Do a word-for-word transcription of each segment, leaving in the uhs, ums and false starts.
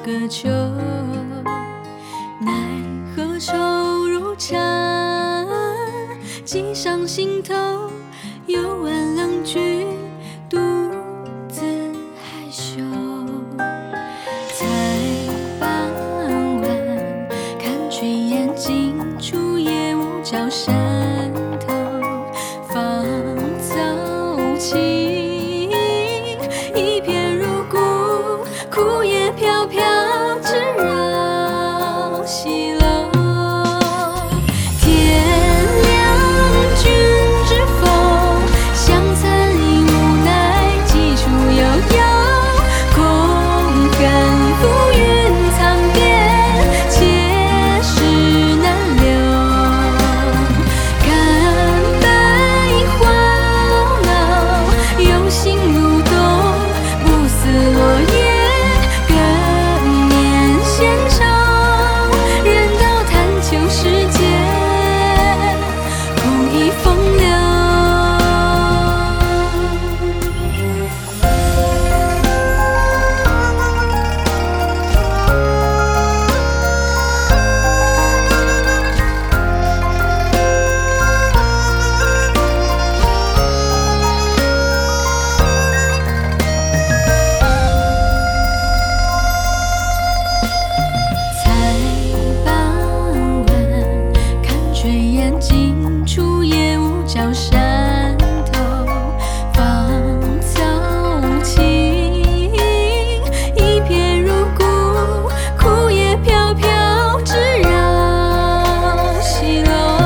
个秋，奈何愁如茶，寄上心头，又问郎君独自害羞。才傍晚，看炊烟尽处，夜雾照山头，芳草青，一片如故，枯叶飘飘，枝绕西楼。天亮君知否？香残影无奈，几处悠悠。空恨浮云苍变，且事难留。看百花老，用心如动，不似落叶。更年闲愁，人道贪求世间，空忆风流。才傍晚，看炊烟尽处，夜雾照山头，芳草青，一片如故，枯叶飘飘，枝绕西楼。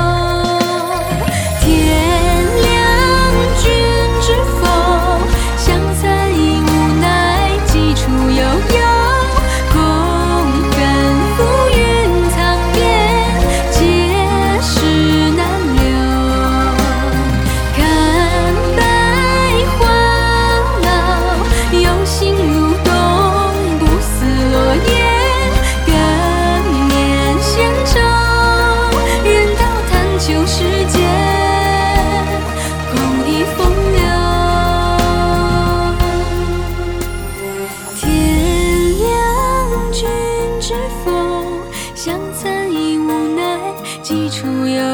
天亮君知否？香残影无奈，几处悠悠。空恨浮云苍变，皆事难留。看百花老，用心如动，不似落叶。更年闲愁，人道贪求世间，空忆风流。天亮君知否？香残影无奈，几处悠